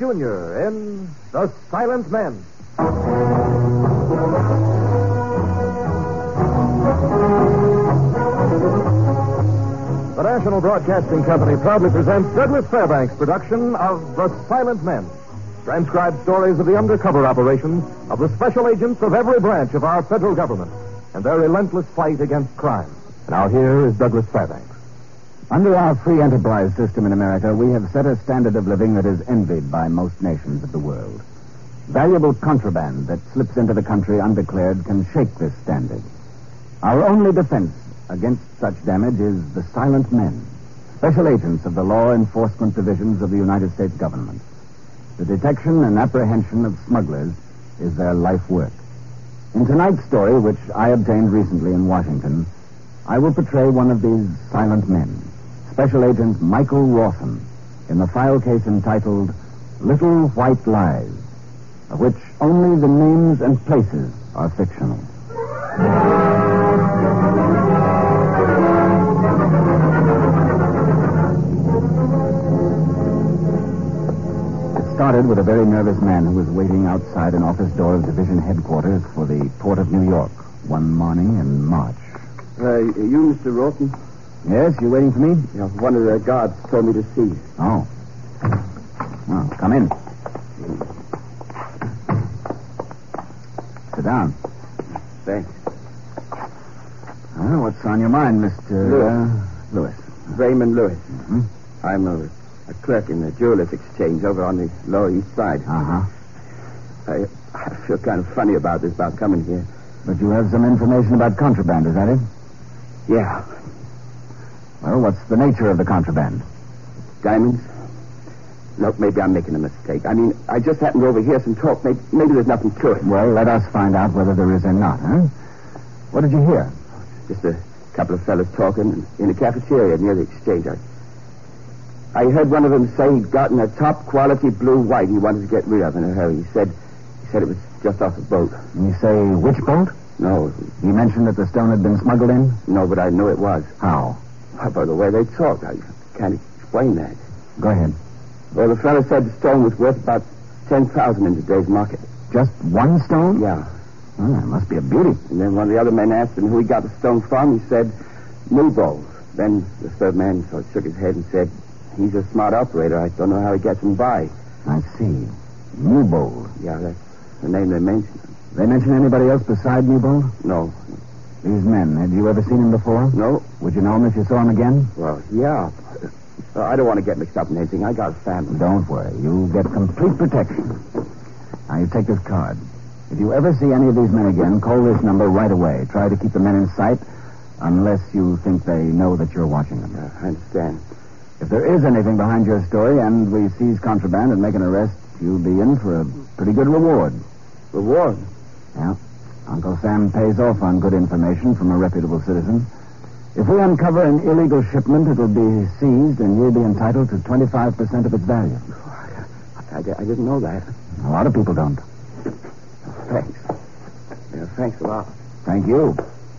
Jr. in The Silent Men. The National Broadcasting Company proudly presents Douglas Fairbanks' production of The Silent Men. Transcribed stories of the undercover operations of the special agents of every branch of our federal government and their relentless fight against crime. Now here is Douglas Fairbanks. Under our free enterprise system in America, we have set a standard of living that is envied by most nations of the world. Valuable contraband that slips into the country undeclared can shake this standard. Our only defense against such damage is the Silent Men, special agents of the law enforcement divisions of the United States government. The detection and apprehension of smugglers is their life work. In tonight's story, which I obtained recently in Washington, I will portray one of these silent men, Special Agent Michael Rawson, in the file case entitled Little White Lies, of which only the names and places are fictional. It started with a very nervous man who was waiting outside an office door of division headquarters for the Port of New York one morning in March. You, Mr. Rawson? Yes, you waiting for me? Yeah, one of the guards told me to see you. Oh. Well, come in. Sit down. Thanks. Well, what's on your mind, Mr. Lewis? Raymond Lewis. Mm-hmm. I'm a clerk in the Jewelers Exchange over on the Lower East Side. Uh-huh. I feel kind of funny about this, about coming here. But you have some information about contraband, is that it? Yeah. Well, what's the nature of the contraband? Diamonds? Look, maybe I'm making a mistake. I mean, I just happened to overhear some talk. Maybe there's nothing to it. Well, let us find out whether there is or not, huh? What did you hear? Just a couple of fellas talking in a cafeteria near the exchange. I heard one of them say he'd gotten a top-quality blue white he wanted to get rid of in a hurry. He said it was just off a boat. And you say which boat? No. He mentioned that the stone had been smuggled in? No, but I know it was. How? By the way they talked. I can't explain that. Go ahead. Well, the fellow said the stone was worth about $10,000 in today's market. Just one stone? Yeah. Oh, it must be a beauty. And then one of the other men asked him who he got the stone from. He said, Newbold. Then the third man sort of shook his head and said, he's a smart operator. I don't know how he gets him by. I see. Newbold. Yeah, that's the name they mentioned. They mention anybody else beside Newbold? No. These men, had you ever seen them before? No. Would you know them if you saw them again? Well, yeah. I don't want to get mixed up in anything. I got a family. Don't worry. You'll get complete protection. Now, you take this card. If you ever see any of these men again, call this number right away. Try to keep the men in sight unless you think they know that you're watching them. I understand. If there is anything behind your story and we seize contraband and make an arrest, you'll be in for a pretty good reward. Reward? Yeah. Uncle Sam pays off on good information from a reputable citizen. If we uncover an illegal shipment, it'll be seized and you'll be entitled to 25% of its value. I didn't know that. A lot of people don't. Thanks. Yeah, thanks a lot. Thank you.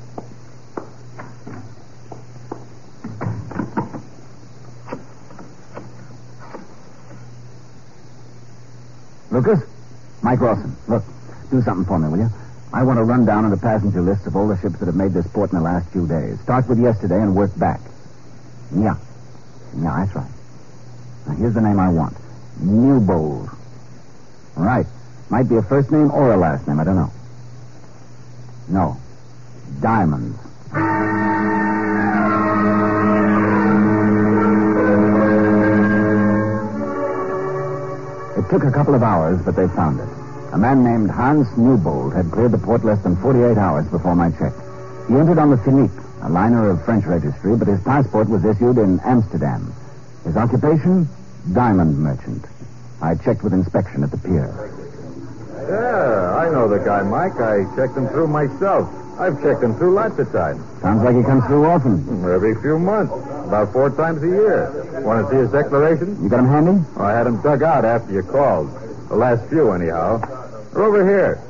Lucas? Mike Rawson, look, do something for me, will you? I want to run down on the passenger list of all the ships that have made this port in the last few days. Start with yesterday and work back. Yeah, that's right. Now, here's the name I want. Newbold. Right. Might be a first name or a last name, I don't know. No. Diamonds. It took a couple of hours, but they found it. A man named Hans Newbold had cleared the port less than 48 hours before my check. He entered on the Philippe, a liner of French registry, but his passport was issued in Amsterdam. His occupation? Diamond merchant. I checked with inspection at the pier. Yeah, I know the guy, Mike. I checked him through myself. I've checked him through lots of times. Sounds like he comes through often. Every few months. About 4 times a year. Want to see his declaration? You got him handy? Oh, I had him dug out after you called. The last few, anyhow. They're over here.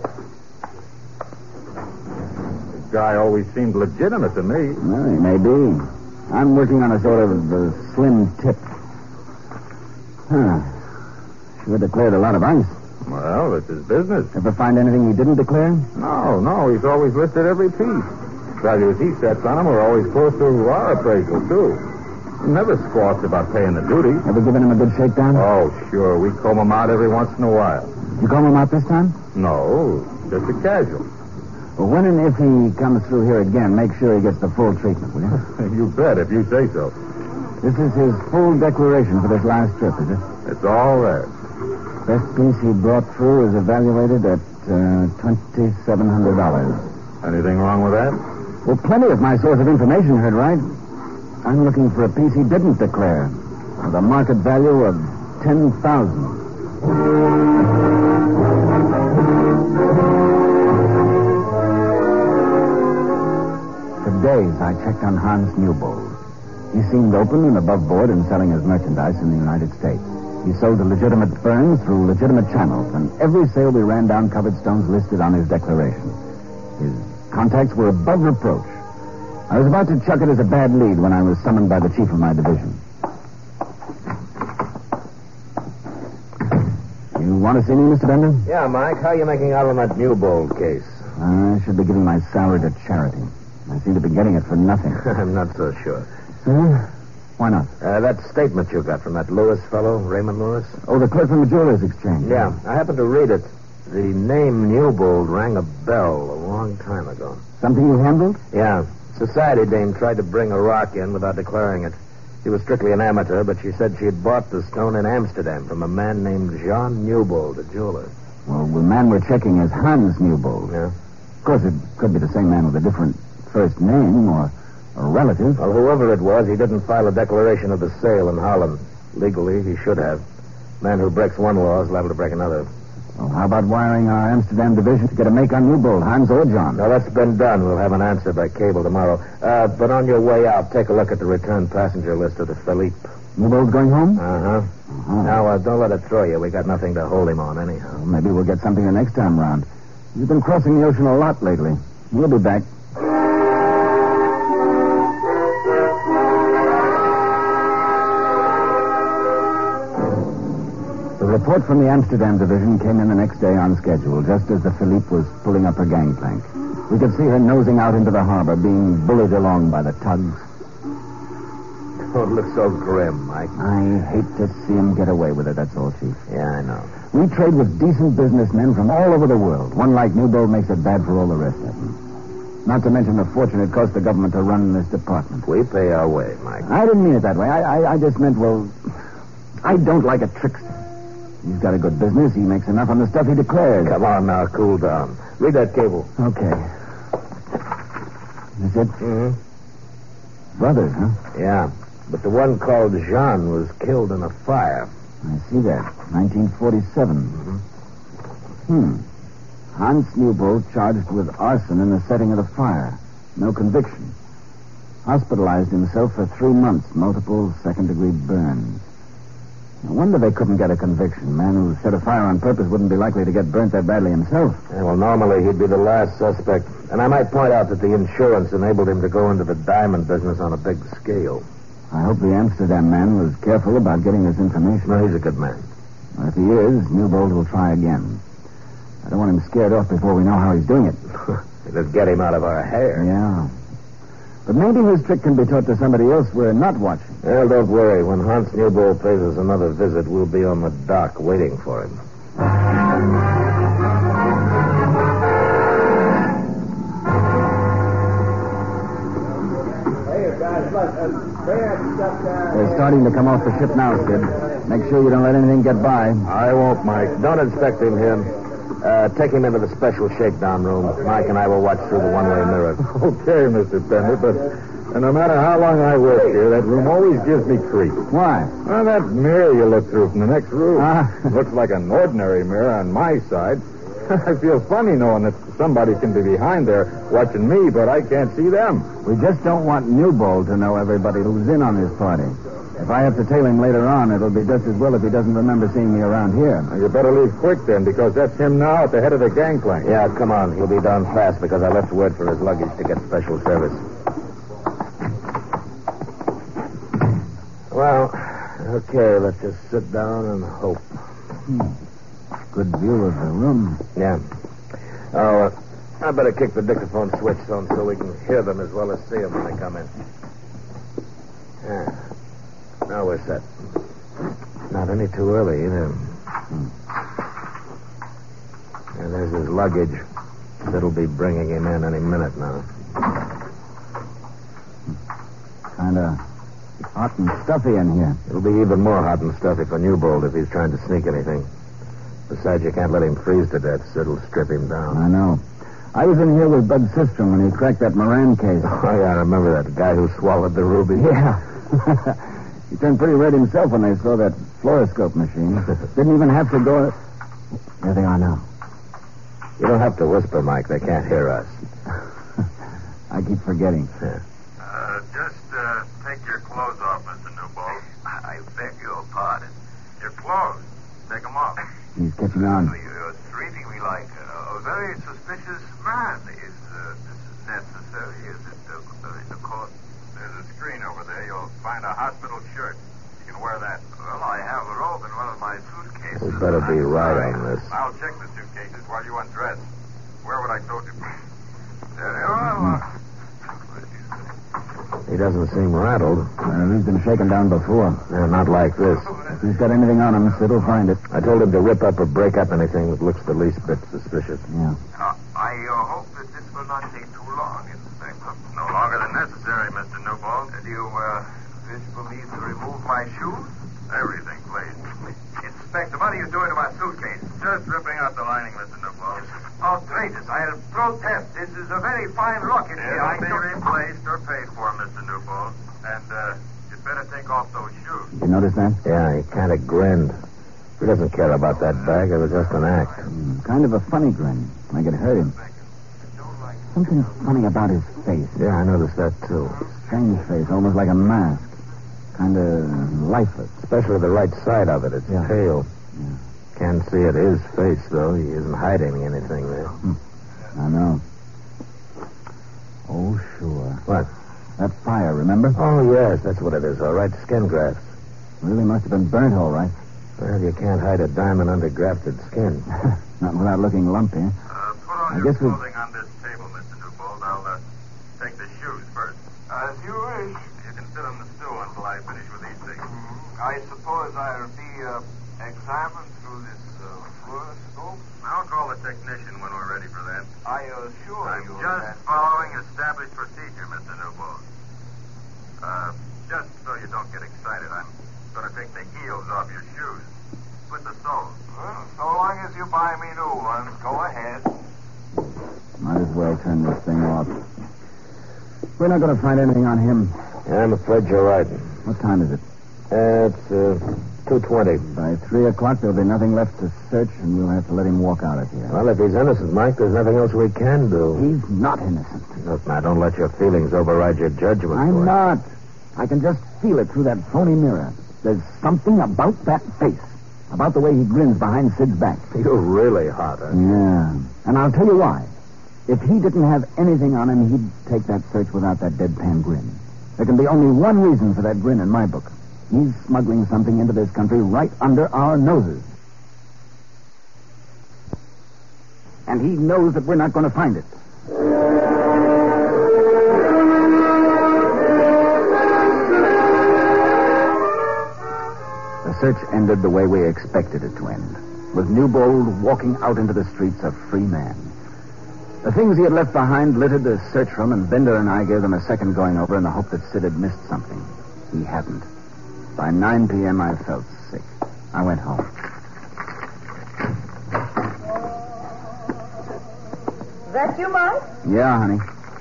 The guy always seemed legitimate to me. Well, he may be. I'm working on a sort of slim tip. Sure declared a lot of ice. Well, it's his business. Ever find anything he didn't declare? No, he's always listed every piece. Values he sets on them are always close to our appraisal, too. Never squawks about paying the duty. Ever given him a good shakedown? Oh, sure. We comb him out every once in a while. You comb him out this time? No, just a casual. Well, when and if he comes through here again, make sure he gets the full treatment, will you? You bet, if you say so. This is his full declaration for this last trip, is it? It's all there. Best piece he brought through is evaluated at $2,700. Anything wrong with that? Well, plenty if my source of information heard right. I'm looking for a piece he didn't declare with a market value of $10,000. For days, I checked on Hans Newbold. He seemed open and above board in selling his merchandise in the United States. He sold to legitimate firms through legitimate channels, and every sale we ran down covered stones listed on his declaration. His contacts were above reproach. I was about to chuck it as a bad lead when I was summoned by the chief of my division. You want to see me, Mr. Bender? Yeah, Mike. How are you making out on that Newbold case? I should be giving my salary to charity. I seem to be getting it for nothing. I'm not so sure. Why not? That statement you got from that Lewis fellow, Raymond Lewis? Oh, the clerk from the Jewelers Exchange. Yeah, I happened to read it. The name Newbold rang a bell a long time ago. Something you handled? Yeah. Society dame tried to bring a rock in without declaring it. She was strictly an amateur, but she said she had bought the stone in Amsterdam from a man named Jean Newbold, a jeweler. Well, the man we're checking is Hans Newbold. Yeah. Of course, it could be the same man with a different first name or a relative. Well, whoever it was, he didn't file a declaration of the sale in Holland. Legally, he should have. Man who breaks one law is liable to break another. Well, how about wiring our Amsterdam division to get a make on Newbold, Hans or John? Now, that's been done. We'll have an answer by cable tomorrow. But on your way out, take a look at the return passenger list of the Philippe. Newbold's going home? Uh-huh. Now, don't let it throw you. We got nothing to hold him on anyhow. Well, maybe we'll get something the next time round. He's been crossing the ocean a lot lately. We'll be back. The report from the Amsterdam division came in the next day on schedule, just as the Philippe was pulling up her gangplank. We could see her nosing out into the harbor, being bullied along by the tugs. Oh, it looks so grim, Mike. I hate to see him get away with it, that's all, Chief. Yeah, I know. We trade with decent businessmen from all over the world. One like Newbold makes it bad for all the rest of them. Not to mention the fortune it costs the government to run this department. We pay our way, Mike. I didn't mean it that way. I just meant, well, I don't like a trickster. He's got a good business. He makes enough on the stuff he declares. Come on now, cool down. Read that cable. Okay. Is it? Mm-hmm. Brothers, huh? Yeah, but the one called Jean was killed in a fire. I see that. 1947. Mm-hmm. Hans Newbold charged with arson in the setting of the fire. No conviction. Hospitalized himself for 3 months. Multiple second-degree burns. No wonder they couldn't get a conviction. A man who set a fire on purpose wouldn't be likely to get burnt that badly himself. Yeah, well, normally he'd be the last suspect. And I might point out that the insurance enabled him to go into the diamond business on a big scale. I hope the Amsterdam man was careful about getting this information. No, he's a good man. Well, if he is, Newbold will try again. I don't want him scared off before we know how he's doing it. Let's get him out of our hair. Yeah. But maybe his trick can be taught to somebody else we're not watching. Well, don't worry. When Hans Newbold pays us another visit, we'll be on the dock waiting for him. They're starting to come off the ship now, Sid. Make sure you don't let anything get by. I won't, Mike. Don't inspect him here. Take him into the special shakedown room. Mike and I will watch through the one-way mirror. Okay, Mr. Bender, but no matter how long I work here, that room always gives me creep. Why? Well, that mirror you look through from the next room looks like an ordinary mirror on my side. I feel funny knowing that somebody can be behind there watching me, but I can't see them. We just don't want Newbold to know everybody who's in on this party. If I have to tail him later on, it'll be just as well if he doesn't remember seeing me around here. Now, you better leave quick then, because that's him now at the head of the gangplank. Yeah, come on. He'll be down fast because I left word for his luggage to get special service. Well, okay, let's just sit down and hope. Good view of the room. Yeah. Oh, I better kick the dictaphone switch on so we can hear them as well as see them when they come in. Yeah. Now we're set. Not any too early, either. Yeah, there's his luggage. That'll be bringing him in any minute now. Kind of hot and stuffy in here. It'll be even more hot and stuffy for Newbold if he's trying to sneak anything. Besides, you can't let him freeze to death, so it'll strip him down. I know. I was in here with Bud Sistrom when he cracked that Moran case. Oh, yeah, I remember that guy who swallowed the ruby. Yeah. He turned pretty red himself when they saw that fluoroscope machine. Didn't even have to go... There they are now. You don't have to whisper, Mike. They can't hear us. I keep forgetting. Yeah. Just take your clothes off, Mr. Newbold. I beg your pardon. Your clothes. Take them off. He's catching on. You're treating me like a very suspicious man. Is this necessary? Is it in the court? There's a screen over there. You'll find a hospital shirt. You can wear that. Well, I have a robe in one of my suitcases. We better be right on this. I'll check the suitcases while you undress. Wear what I told you. He doesn't seem rattled. He's been shaken down before. Yeah, not like this. If he's got anything on him, Sid will find it. I told him to rip up or break up anything that looks the least bit suspicious. Yeah. I hope that this will not take too long, Inspector. No longer than necessary, Mr. Newbold. Do you wish for me to remove my shoes? Everything, please. Inspector, what are you doing to my suitcase? Just ripping out the lining, Mr. Newbold. Outrageous. I'll protest. This is a very fine look in here. It'll be replaced or paid for, Mr. Newbold. And you'd better take off those shoes. You notice that? Yeah, he kind of grinned. He doesn't care about that bag. It was just an act. Kind of a funny grin. Like it hurt him. Something funny about his face. Yeah, I noticed that, too. Strange face, almost like a mask. Kind of lifeless. Especially the right side of it. It's pale. Yeah. Can't see it. His face, though. He isn't hiding anything there. I know. Oh, sure. What? That fire, remember? Oh, yes, that's what it is, all right. Skin grafts. Really must have been burnt, all right. Well, you can't hide a diamond under grafted skin. Not without looking lumpy. Put on I your guess we- clothing on this table, Mr. Newbold. I'll take the shoes first. As you wish. You can sit on the stool until I finish with these things. I suppose I'll be examined through this fluoroscope? I'll call the technician when we're ready for that. I assure you just following established procedure, Mr. Newbold. Just so you don't get excited, I'm going to take the heels off your shoes. With the soles. Well, so long as you buy me new ones, go ahead. Might as well turn this thing off. We're not going to find anything on him. Yeah, I'm afraid you're right. What time is it? It's 2:20. By 3 o'clock, there'll be nothing left to search, and we'll have to let him walk out of here. Well, if he's innocent, Mike, there's nothing else we can do. He's not innocent. Look, now, don't let your feelings override your judgment. I'm not. I can just feel it through that phony mirror. There's something about that face. About the way he grins behind Sid's back. You're really hot, huh? Yeah. And I'll tell you why. If he didn't have anything on him, he'd take that search without that deadpan grin. There can be only one reason for that grin in my book. He's smuggling something into this country right under our noses. And he knows that we're not going to find it. The search ended the way we expected it to end, with Newbold walking out into the streets a free man. The things he had left behind littered the search room, and Bender and I gave them a second going over in the hope that Sid had missed something. He hadn't. By 9 p.m., I felt sick. I went home. Is that you, Mike? Yeah, honey.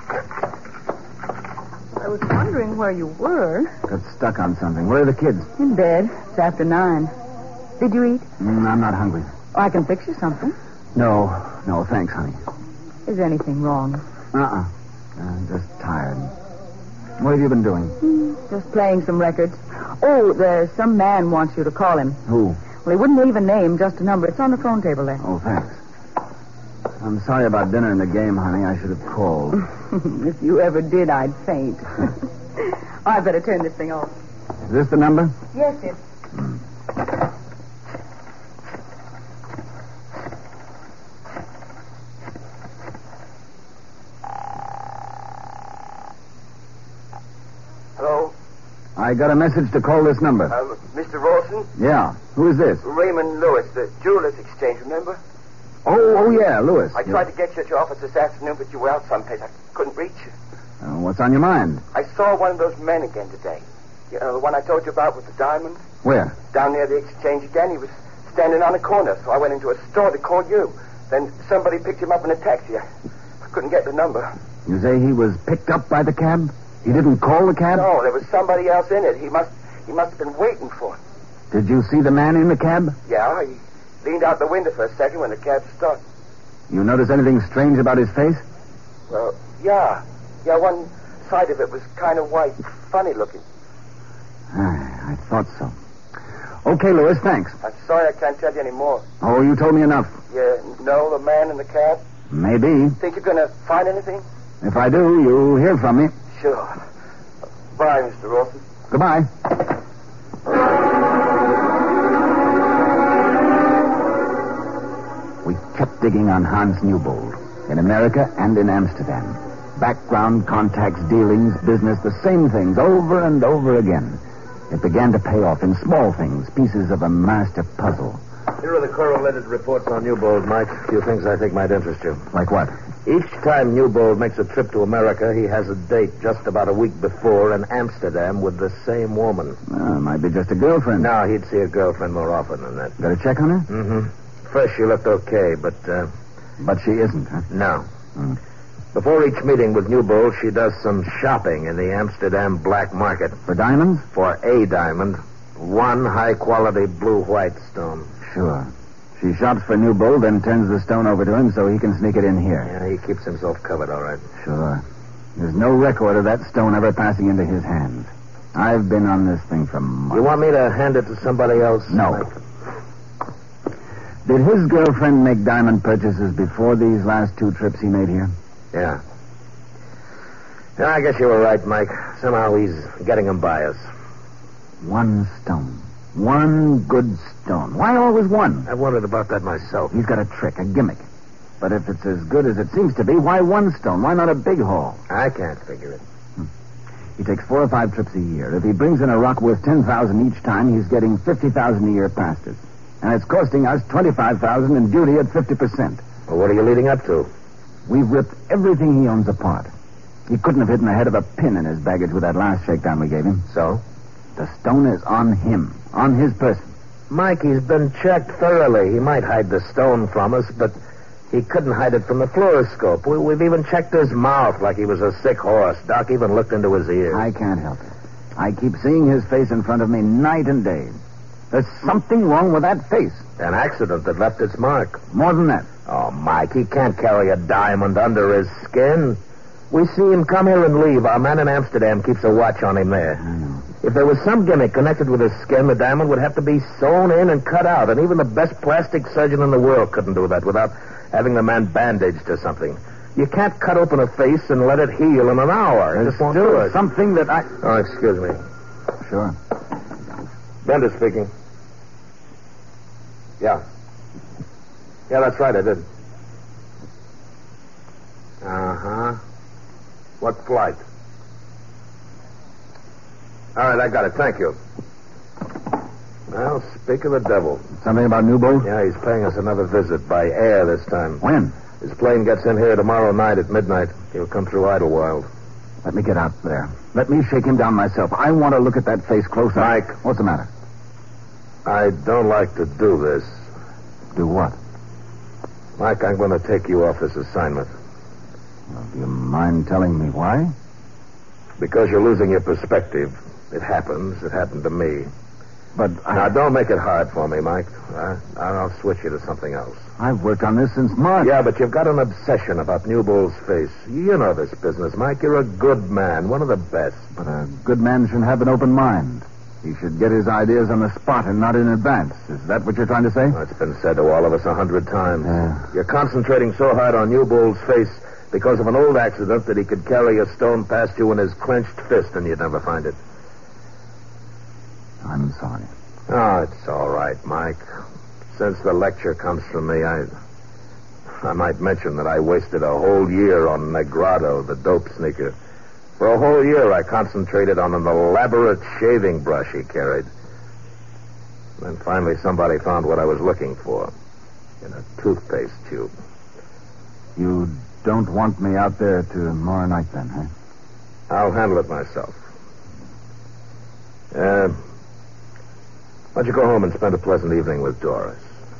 I was wondering where you were. Got stuck on something. Where are the kids? In bed. It's after 9. Did you eat? I'm not hungry. Oh, I can fix you something. No, thanks, honey. Is anything wrong? I'm just tired. What have you been doing? Just playing some records. Oh, there's some man wants you to call him. Who? Well, he wouldn't leave a name, just a number. It's on the phone table there. Oh, thanks. I'm sorry about dinner and the game, honey. I should have called. If you ever did, I'd faint. I better turn this thing off. Is this the number? Yes, it's... I got a message to call this number. Mr. Rawson? Yeah. Who is this? Raymond Lewis, the Jewelers Exchange, remember? Oh, yeah, Lewis. I tried to get you at your office this afternoon, but you were out someplace. I couldn't reach you. What's on your mind? I saw one of those men again today. You know, the one I told you about with the diamonds? Where? Down near the exchange again. He was standing on the corner, so I went into a store to call you. Then somebody picked him up in a taxi. I couldn't get the number. You say he was picked up by the cab? He didn't call the cab? No, there was somebody else in it. He must have been waiting for him. Did you see the man in the cab? Yeah, he leaned out the window for a second when the cab started. You notice anything strange about his face? Well, yeah. Yeah, one side of it was kind of white. Funny looking. I thought so. Okay, Lewis, thanks. I'm sorry I can't tell you any more. Oh, you told me enough. You know the man in the cab? Maybe. Think you're going to find anything? If I do, you'll hear from me. Sure. Bye, Mr. Rawson. Goodbye. We kept digging on Hans Newbold, in America and in Amsterdam. Background, contacts, dealings, business, the same things over and over again. It began to pay off in small things, pieces of a master puzzle. Here are the correlated reports on Newbold, Mike. A few things I think might interest you. Like what? Each time Newbold makes a trip to America, he has a date just about a week before in Amsterdam with the same woman. Might be just a girlfriend. No, he'd see a girlfriend more often than that. Got a check on her? Mm-hmm. First, she looked okay, but... But she isn't, huh? No. Before each meeting with Newbold, she does some shopping in the Amsterdam black market. For diamonds? For a diamond. One high-quality blue-white stone. Sure. She shops for Newbold, then turns the stone over to him so he can sneak it in here. Yeah, he keeps himself covered, all right. Sure. There's no record of that stone ever passing into his hands. I've been on this thing for months. You want me to hand it to somebody else? No. Mike? Did his girlfriend make diamond purchases before these last 2 trips he made here? Yeah. Yeah, I guess you were right, Mike. Somehow he's getting them by us. One stone. One good stone. Why always one? I wondered about that myself. He's got a trick, a gimmick. But if it's as good as it seems to be, why one stone? Why not a big haul? I can't figure it. He takes 4 or 5 trips a year. If he brings in a rock worth $10,000 each time, he's getting $50,000 a year past us. And it's costing us $25,000 in duty at 50%. Well, what are you leading up to? We've ripped everything he owns apart. He couldn't have hidden the head of a pin in his baggage with that last shakedown we gave him. So? The stone is on him, on his person. Mike, he's been checked thoroughly. He might hide the stone from us, but he couldn't hide it from the fluoroscope. We've even checked his mouth like he was a sick horse. Doc even looked into his ears. I can't help it. I keep seeing his face in front of me night and day. There's something wrong with that face. An accident that left its mark. More than that. Oh, Mike, he can't carry a diamond under his skin. We see him come here and leave. Our man in Amsterdam keeps a watch on him there. I know. If there was some gimmick connected with his skin, the diamond would have to be sewn in and cut out. And even the best plastic surgeon in the world couldn't do that without having the man bandaged or something. You can't cut open a face and let it heal in an hour. There's just won't do still it. something that I... Oh, excuse me. Sure. Bender speaking. Yeah. Yeah, that's right, I did. Uh-huh. What flight? All right, I got it. Thank you. Well, speak of the devil. Something about Newbold? Yeah, he's paying us another visit by air this time. When? His plane gets in here tomorrow night at midnight. He'll come through Idlewild. Let me get out there. Let me shake him down myself. I want to look at that face closer. Mike. What's the matter? I don't like to do this. Do what? Mike, I'm going to take you off this assignment. Well, do you mind telling me why? Because you're losing your perspective. It happens. It happened to me. But Now, don't make it hard for me, Mike. I'll switch you to something else. I've worked on this since March. Yeah, but you've got an obsession about Newbold's face. You know this business, Mike. You're a good man, one of the best. But a good man should have an open mind. He should get his ideas on the spot and not in advance. Is that what you're trying to say? Well, it's been said to all of us 100 times. Yeah. You're concentrating so hard on Newbold's face because of an old accident that he could carry a stone past you in his clenched fist and you'd never find it. I'm sorry. Oh, it's all right, Mike. Since the lecture comes from me, I might mention that I wasted a whole year on Negrado, the dope sneaker. For a whole year, I concentrated on an elaborate shaving brush he carried. Then finally somebody found what I was looking for in a toothpaste tube. You don't want me out there tomorrow night, then, huh? I'll handle it myself. Why don't you go home and spend a pleasant evening with Doris?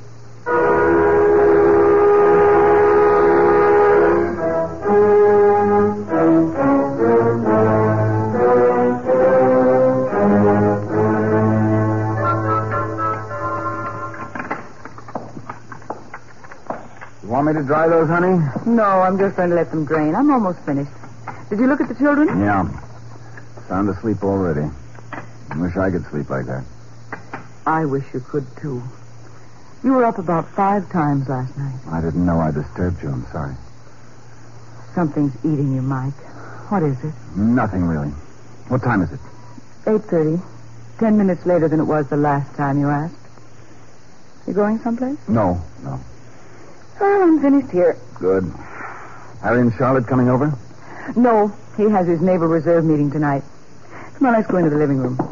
Want me to dry those, honey? No, I'm just going to let them drain. I'm almost finished. Did you look at the children? Yeah. Sound asleep already. I wish I could sleep like that. I wish you could, too. You were up about 5 times last night. I didn't know I disturbed you. I'm sorry. Something's eating you, Mike. What is it? Nothing, really. What time is it? 8:30. 10 minutes later than it was the last time you asked. You going someplace? No. Well, I'm finished here. Good. Harry and Charlotte coming over? No, he has his Naval Reserve meeting tonight. Come on, let's go into the living room.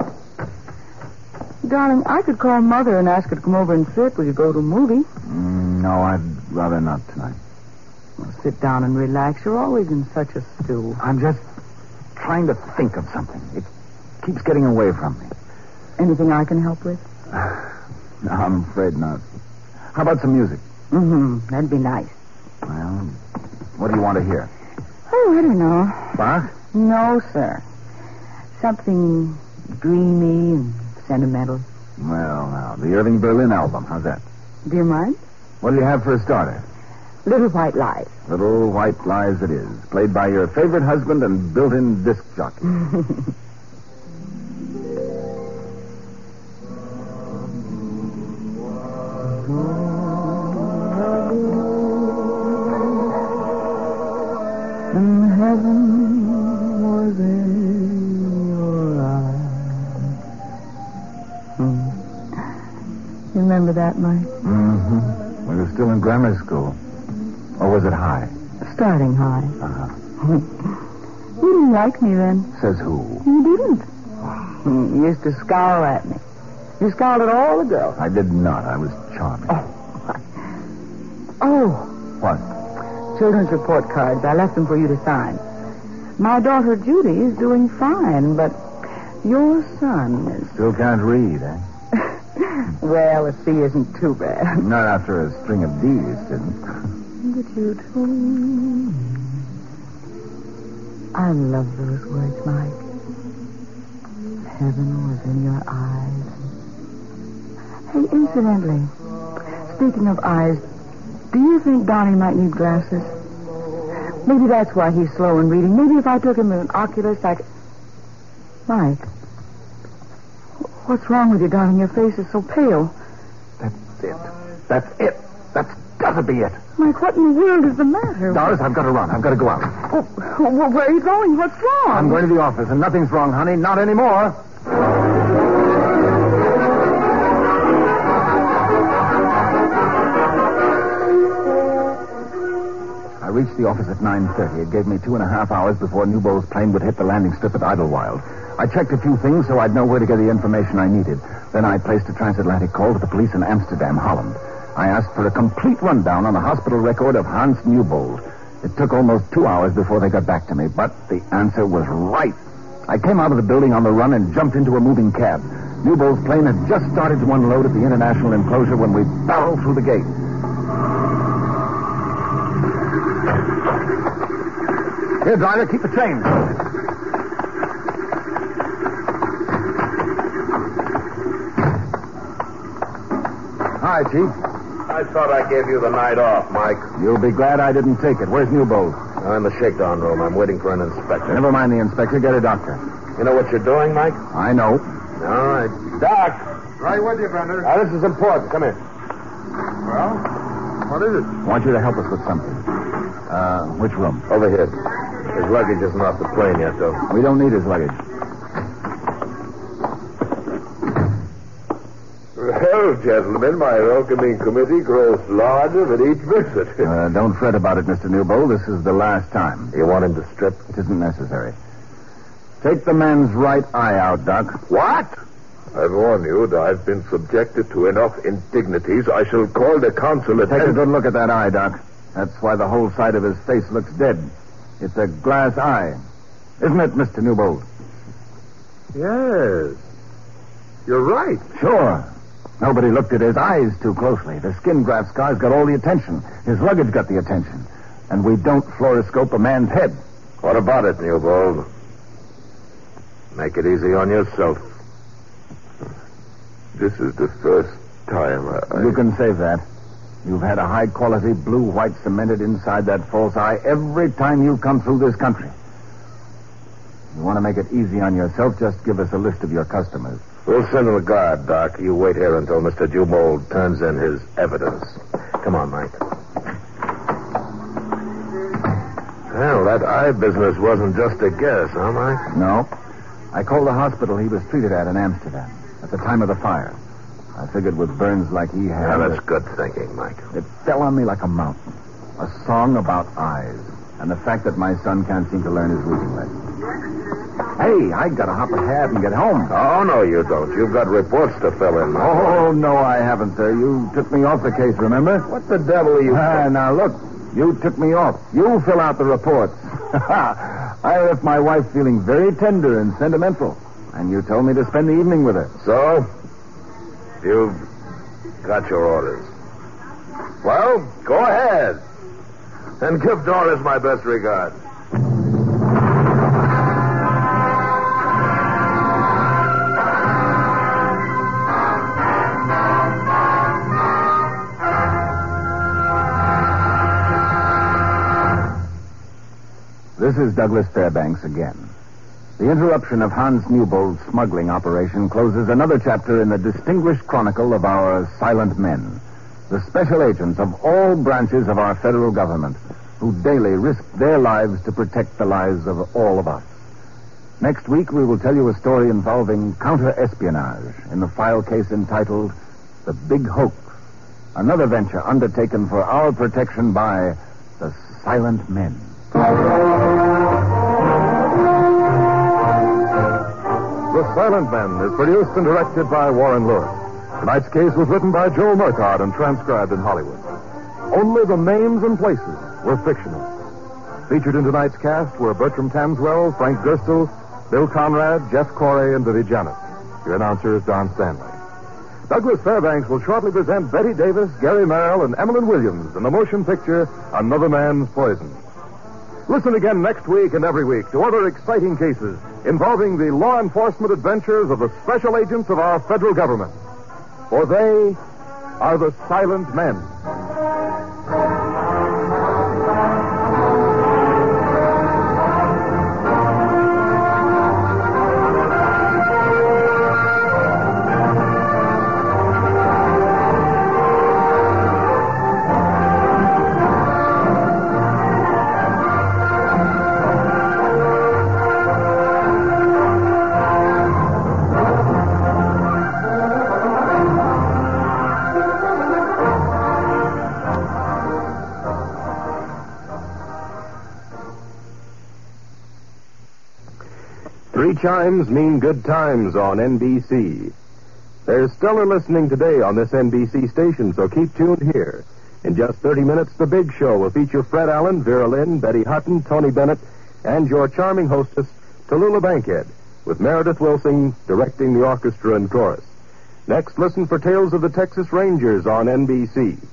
Darling, I could call Mother and ask her to come over and sit. We could go to a movie. No, I'd rather not tonight. Well, sit down and relax. You're always in such a stew. I'm just trying to think of something. It keeps getting away from me. Anything I can help with? No, I'm afraid not. How about some music? That'd be nice. Well, what do you want to hear? Oh, I don't know. Bach? No, sir. Something dreamy and sentimental. Well, now, the Irving Berlin album. How's that? Do you mind? What do you have for a starter? Little White Lies. Little White Lies it is. Played by your favorite husband and built-in disc jockey. And heaven was in your eyes. You remember that, Mike? We were still in grammar school. Or was it high? Starting high. Uh-huh. You didn't like me then. Says who? You didn't. You used to scowl at me. You scowled at all the girls. I did not. I was charming. Oh, What? children's report cards. I left them for you to sign. My daughter Judy is doing fine, but your son is... Still can't read, eh? Well, a C isn't too bad. Not after a string of D's, didn't. But you told me. I love those words, Mike. Heaven was in your eyes. Hey, incidentally, speaking of eyes, do you think Donnie might need glasses? Maybe that's why he's slow in reading. Maybe if I took him to an oculist, I could... Mike, what's wrong with you, darling? Your face is so pale. That's it. That's it. That's gotta be it. Mike, what in the world is the matter? Doris, I've got to run. I've got to go out. Oh, well, where are you going? What's wrong? I'm going to the office, and nothing's wrong, honey. Not anymore. I reached the office at 9:30. It gave me 2.5 hours before Newbold's plane would hit the landing strip at Idlewild. I checked a few things so I'd know where to get the information I needed. Then I placed a transatlantic call to the police in Amsterdam, Holland. I asked for a complete rundown on the hospital record of Hans Newbold. It took almost 2 hours before they got back to me, but the answer was right. I came out of the building on the run and jumped into a moving cab. Newbold's plane had just started to unload at the international enclosure when we barreled through the gate. Here, driver, keep the train. Hi, Chief. I thought I gave you the night off, Mike. You'll be glad I didn't take it. Where's Newbold? I'm in the shakedown room. I'm waiting for an inspector. Never mind the inspector. Get a doctor. You know what you're doing, Mike? I know. All right. Doc! Right with you, Bender. This is important. Come here. Well, what is it? I want you to help us with something. Which room? Over here. His luggage isn't off the plane yet, though. We don't need his luggage. Oh, gentlemen. My welcoming committee grows larger with each visit. Don't fret about it, Mr. Newbold. This is the last time. You want him to strip? It isn't necessary. Take the man's right eye out, Doc. What? I've warned you that I've been subjected to enough indignities. I shall call the consulate. Take a good look at that eye, Doc. That's why the whole side of his face looks dead. It's a glass eye. Isn't it, Mr. Newbold? Yes. You're right. Sure. Nobody looked at his eyes too closely. The skin graft scars got all the attention. His luggage got the attention. And we don't fluoroscope a man's head. What about it, Newbold? Make it easy on yourself. This is the first time I... You can save that. You've had a high-quality blue-white cemented inside that false eye every time you come through this country. You want to make it easy on yourself, just give us a list of your customers. We'll send him a guard, Doc. You wait here until Mr. Newbold turns in his evidence. Come on, Mike. Well, that eye business wasn't just a guess, huh, Mike? No. I called the hospital he was treated at in Amsterdam at the time of the fire. I figured with burns like he had... Yeah, that's good thinking, Mike. It fell on me like a mountain. A song about eyes. And the fact that my son can't seem to learn his reading lesson. Hey, I gotta hop ahead and get home. Oh, no, you don't. You've got reports to fill in. Oh, no, I haven't, sir. You took me off the case, remember? What the devil are you... Now, look. You took me off. You fill out the reports. I left my wife feeling very tender and sentimental. And you told me to spend the evening with her. So? You've got your orders. Well, go ahead. And give Doris my best regards. This is Douglas Fairbanks again. The interruption of Hans Newbold's smuggling operation closes another chapter in the distinguished chronicle of our silent men, the special agents of all branches of our federal government who daily risk their lives to protect the lives of all of us. Next week, we will tell you a story involving counter-espionage in the file case entitled The Big Hoax, another venture undertaken for our protection by the Silent Men. The Silent Men is produced and directed by Warren Lewis. Tonight's case was written by Joel Murcott and transcribed in Hollywood. Only the names and places were fictional. Featured in tonight's cast were Bertram Tamswell, Frank Gerstel, Bill Conrad, Jeff Corey, and Vivi Janet. Your announcer is Don Stanley. Douglas Fairbanks will shortly present Betty Davis, Gary Merrill, and Emmeline Williams in the motion picture Another Man's Poison. Listen again next week and every week to other exciting cases involving the law enforcement adventures of the special agents of our federal government. For they are the Silent Men. Three chimes mean good times on NBC. There's stellar listening today on this NBC station, so keep tuned here. In just 30 minutes, The Big Show will feature Fred Allen, Vera Lynn, Betty Hutton, Tony Bennett, and your charming hostess, Tallulah Bankhead, with Meredith Wilson directing the orchestra and chorus. Next, listen for Tales of the Texas Rangers on NBC.